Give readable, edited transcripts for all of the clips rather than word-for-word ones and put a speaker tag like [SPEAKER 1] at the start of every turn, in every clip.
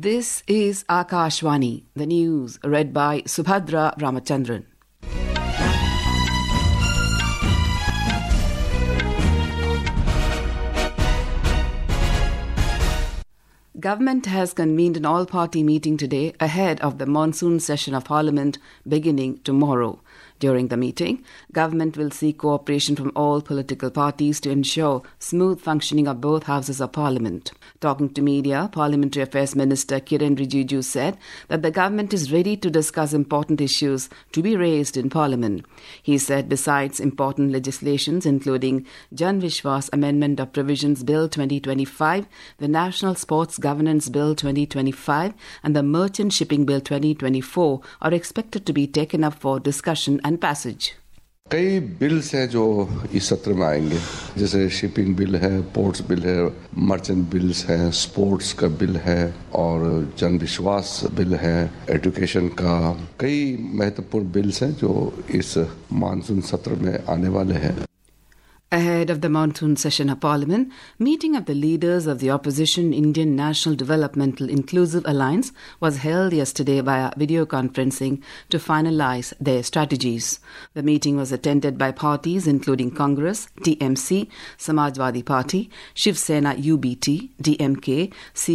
[SPEAKER 1] This is Akashvani, the news read by Subhadra Ramachandran. Government has convened an all-party meeting today ahead of the monsoon session of Parliament beginning tomorrow. During the meeting, government will seek cooperation from all political parties to ensure smooth functioning of both houses of Parliament. Talking to media, Parliamentary Affairs Minister Kiren Rijiju said that the government is ready to discuss important issues to be raised in Parliament. He said besides important legislations including Jan Vishwas Amendment of Provisions Bill 2025, the National Sports Governance Bill 2025 and the Merchant Shipping Bill 2024 are expected to be taken up for discussion and passage.
[SPEAKER 2] कई bills हैं जो इस सत्र में आएंगे, जैसे shipping bill है, ports bill है, मर्चेंट बिल्स है, स्पोर्ट्स का बिल है और जन विश्वास बिल है, एजुकेशन का कई महत्वपूर्ण बिल्स हैं जो इस मानसून सत्र में आने वाले हैं.
[SPEAKER 1] Ahead of the monsoon session of Parliament, meeting of the leaders of the opposition Indian National Developmental Inclusive Alliance was held yesterday via video conferencing to finalize their strategies. The meeting was attended by parties including Congress, TMC, Samajwadi Party, Shiv Sena UBT, DMK,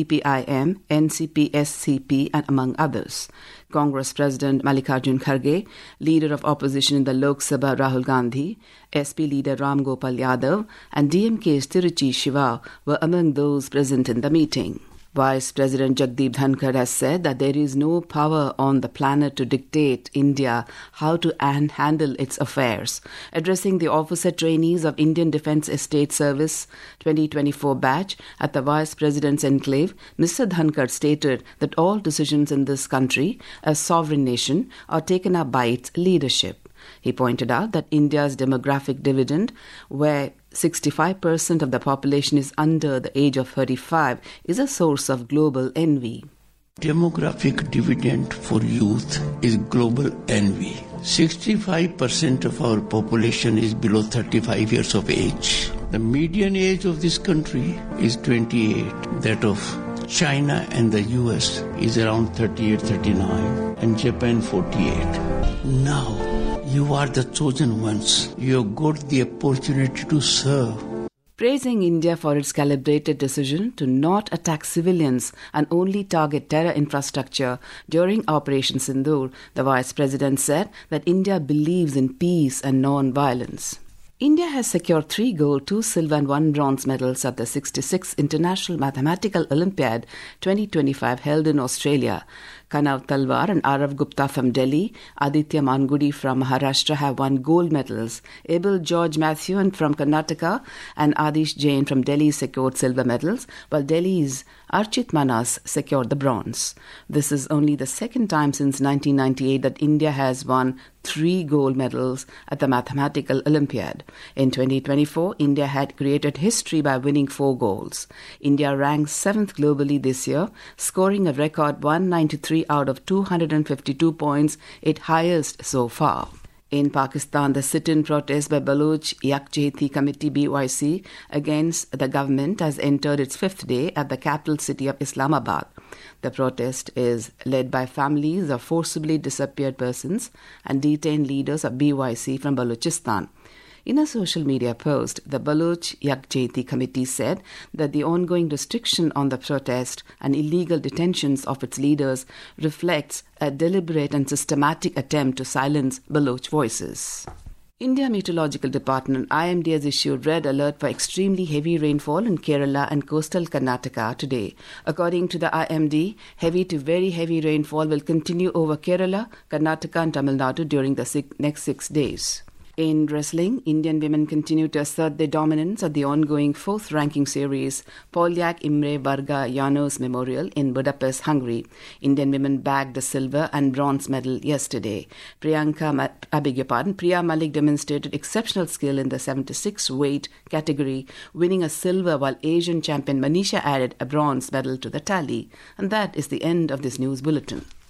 [SPEAKER 1] CPIM, NCP, SCP and among others. Congress President Mallikarjun Kharge, Leader of Opposition in the Lok Sabha Rahul Gandhi, SP Leader Ram Gopal Yadav and DMK's Tiruchi Shiva were among those present in the meeting. Vice President Jagdeep Dhankar has said that there is no power on the planet to dictate India how to handle its affairs. Addressing the officer trainees of Indian Defence Estate Service 2024 batch at the Vice President's enclave, Mr. Dhankar stated that all decisions in this country, a sovereign nation, are taken up by its leadership. He pointed out that India's demographic dividend, where 65% of the population is under the age of 35, is a source of global envy.
[SPEAKER 3] Demographic dividend for youth is global envy. 65% of our population is below 35 years of age. The median age of this country is 28. That of China and the US is around 38, 39, and Japan 48. Now, you are the chosen ones. You have got the opportunity to serve.
[SPEAKER 1] Praising India for its calibrated decision to not attack civilians and only target terror infrastructure during Operation Sindoor, the Vice President said that India believes in peace and non-violence. India has secured 3 gold, 2 silver and 1 bronze medals at the 66th International Mathematical Olympiad 2025 held in Australia. Kanav Talwar and Arav Gupta from Delhi, Aditya Mangudi from Maharashtra have won gold medals. Abel George Matthew from Karnataka and Adish Jain from Delhi secured silver medals, while Delhi's Archit Manas secured the bronze. This is only the second time since 1998 that India has won 3 gold medals at the Mathematical Olympiad. In 2024, India had created history by winning 4 golds. India ranks 7th globally this year, scoring a record 193 out of 252 points, its highest so far. In Pakistan, the sit-in protest by Baloch Yakjehti Committee BYC against the government has entered its 5th day at the capital city of Islamabad. The protest is led by families of forcibly disappeared persons and detained leaders of BYC from Balochistan. In a social media post, the Baloch Yakjehti Committee said that the ongoing restriction on the protest and illegal detentions of its leaders reflects a deliberate and systematic attempt to silence Baloch voices. India Meteorological Department IMD has issued red alert for extremely heavy rainfall in Kerala and coastal Karnataka today. According to the IMD, heavy to very heavy rainfall will continue over Kerala, Karnataka and Tamil Nadu during the next 6 days. In wrestling, Indian women continue to assert their dominance at the ongoing 4th ranking series, Polyak Imre Varga Janos Memorial in Budapest, Hungary. Indian women bagged a silver and bronze medal yesterday. Priya Malik demonstrated exceptional skill in the 76 weight category, winning a silver, while Asian champion Manisha added a bronze medal to the tally. And that is the end of this news bulletin.